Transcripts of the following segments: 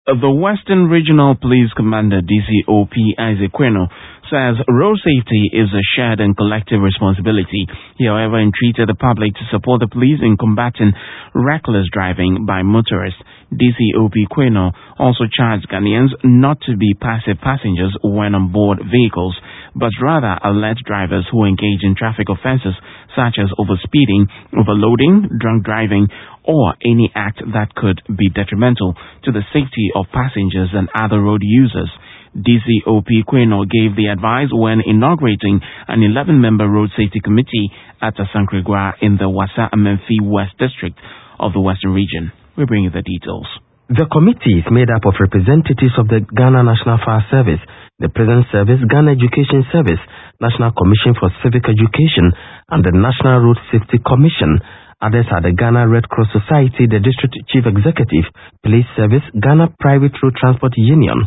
The Western Regional Police Commander DCOP Isaac Queno says road safety is a shared and collective responsibility. He, however, entreated the public to support the police in combating reckless driving by motorists. DCOP Queno also charged Ghanaians not to be passive passengers when on board vehicles, but rather alert drivers who engage in traffic offences such as overspeeding, overloading, drunk driving, or any act that could be detrimental to the safety of passengers and other road users. DCOP Queno gave the advice when inaugurating an 11-member road safety committee at Asankragua in the Wassa Amenfi West District of the Western Region. We bring you the details. The committee is made up of representatives of the Ghana National Fire Service, the Prison Service, Ghana Education Service, National Commission for Civic Education, and the National Road Safety Commission. Others are the Ghana Red Cross Society, the District Chief Executive, Police Service, Ghana Private Road Transport Union,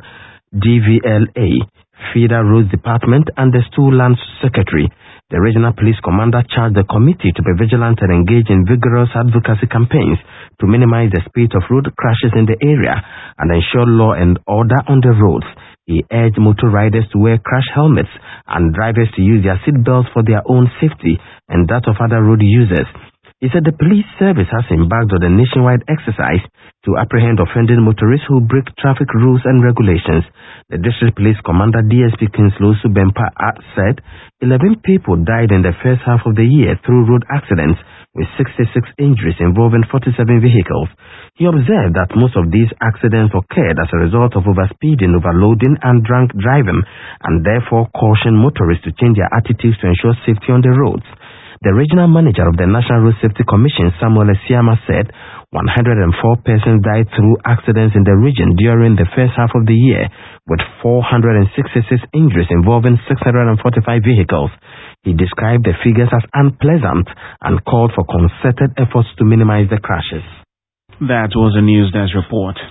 DVLA, Feeder Roads Department, and the Stool Lands Secretary. The Regional Police Commander charged the committee to be vigilant and engage in vigorous advocacy campaigns to minimize the speed of road crashes in the area and ensure law and order on the roads. He urged motor riders to wear crash helmets and drivers to use their seat belts for their own safety and that of other road users. He said the police service has embarked on a nationwide exercise to apprehend offending motorists who break traffic rules and regulations. The District Police Commander DSP Kinslosu Bempa said 11 people died in the first half of the year through road accidents, with 66 injuries involving 47 vehicles. He observed that most of these accidents occurred as a result of overspeeding, overloading, and drunk driving, and therefore cautioned motorists to change their attitudes to ensure safety on the roads. The regional manager of the National Road Safety Commission, Samuel Esiama, said 104 persons died through accidents in the region during the first half of the year, with 466 injuries involving 645 vehicles. He described the figures as unpleasant and called for concerted efforts to minimize the crashes. That was a News Desk report.